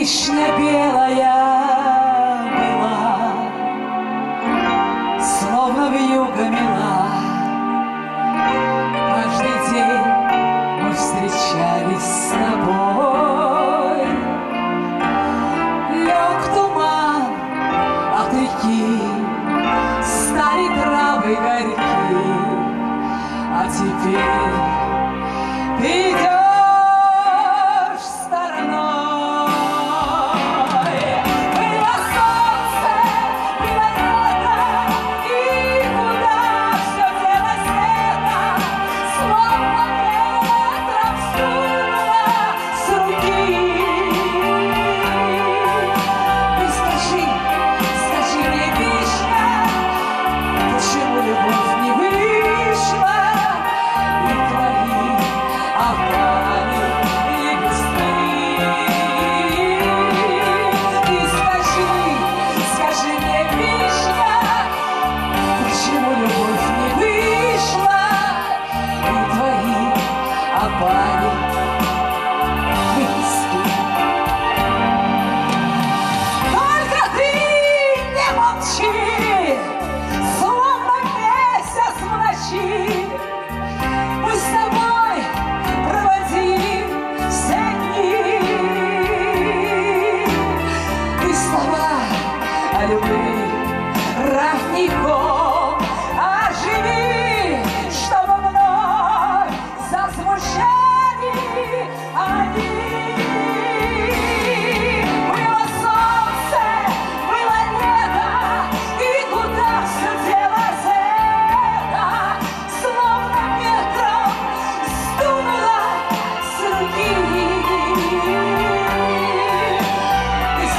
вишня белая была, словно вьюга мила. Каждый день мы встречались с тобой. Лег туман от реки, стали травы горьки, а теперь ты идешь стороной. Было солнце, было лето, и куда все делось лето, словно ветром сдуло с руки. И скажи мне, вишня, почему любовь не вышла, и твои опали лепестки. И скажи мне, вишня, почему любовь не вышла, и твои опали лепестки. Только ты не молчи, словно месяц в ночи. Мы с тобой проводили все дни, и слова о любви родников оживи, чтобы вновь зазвучали они. Было солнце, было лето, и куда все делось это, словно ветром сдуло с руки. И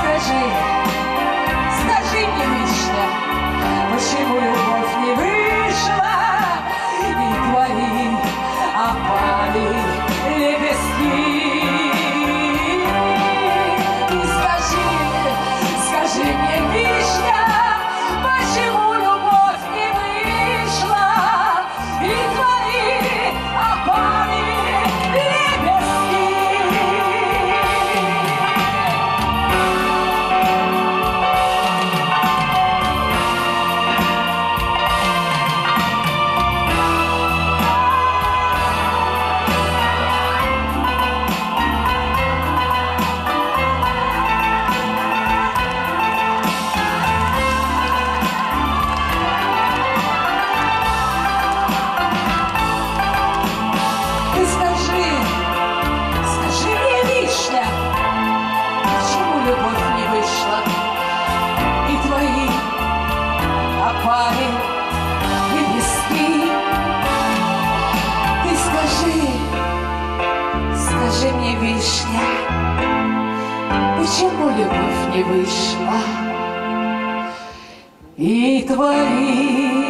скажи мне, вишня, почему любовь не вышла, и твои опали лепестки. И скажи мне, вишня, почему любовь не вышла, и твои опали лепестки. И скажи мне, вишня, почему любовь не вышла, и твои опали лепестки. И скажи мне, вишня, почему любовь не вышла, и твои